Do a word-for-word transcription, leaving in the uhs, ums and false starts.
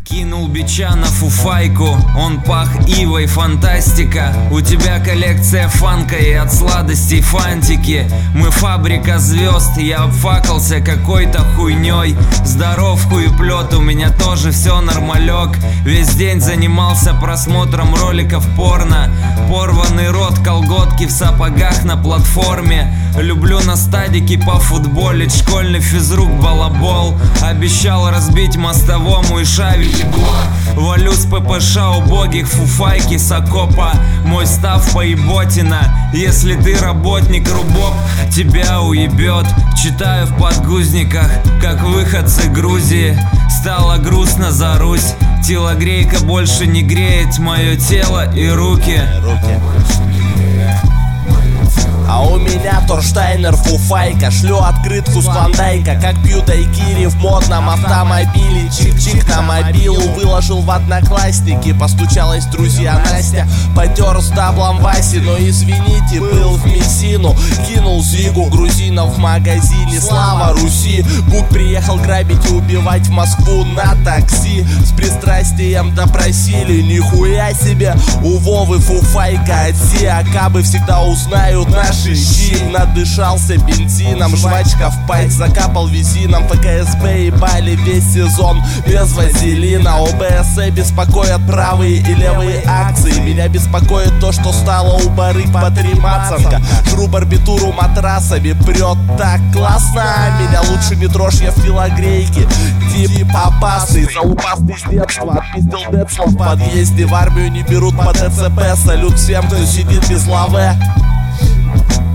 Кинул бича на фуфайку, он пах ивой, фантастика. У тебя коллекция фанка и от сладостей фантики. Мы фабрика звезд, я обфакался какой-то хуйней. Здоров хуеплет, у меня тоже все нормалек. Весь день занимался просмотром роликов порно. Порванный рот, колготки в сапогах на платформе. Люблю на стадике пофутболить, школьный физрук балабол. Обещал разбить мостовому и шавить. Валю с ППШ убогих фуфайки с окопа. Мой став поеботина. Если ты работник рубоп, тебя уебет. Читаю в подгузниках, как выходцы Грузии. Стало грустно за Русь. Телогрейка больше не греет мое тело и руки. А у меня Торштайнер фуфайка. Шлю открытку с Клондайка, как пью дайкири в модном автомобиле. Чик-чик на мобилу выложил в Одноклассники. Постучалась друзья Настя, потер с даблом Васи. Но извините, был в Мессину. Кинул зигу грузинов в магазине. Слава Руси! Бук приехал грабить и убивать в Москву на такси. С пристрастием допросили, нихуя себе. У Вовы фуфайка от Си. Акабы всегда узнают наши щи. Надышался бензином, жвачка в пайк закапал визином. ФКСБ ебали весь сезон без вазелина. ОБС беспокоят правые и левые акции. Меня беспокоит то, что стало у барыг по три мацанка. Жру барбитуру матрасами, прет так классно. Меня лучше не трожь, я в телогрейке. Тип опасный, залупастый с детства. Отпиздил Децла в подъезде. В армию не берут по ДЦП. Салют всем, кто сидит без лаве.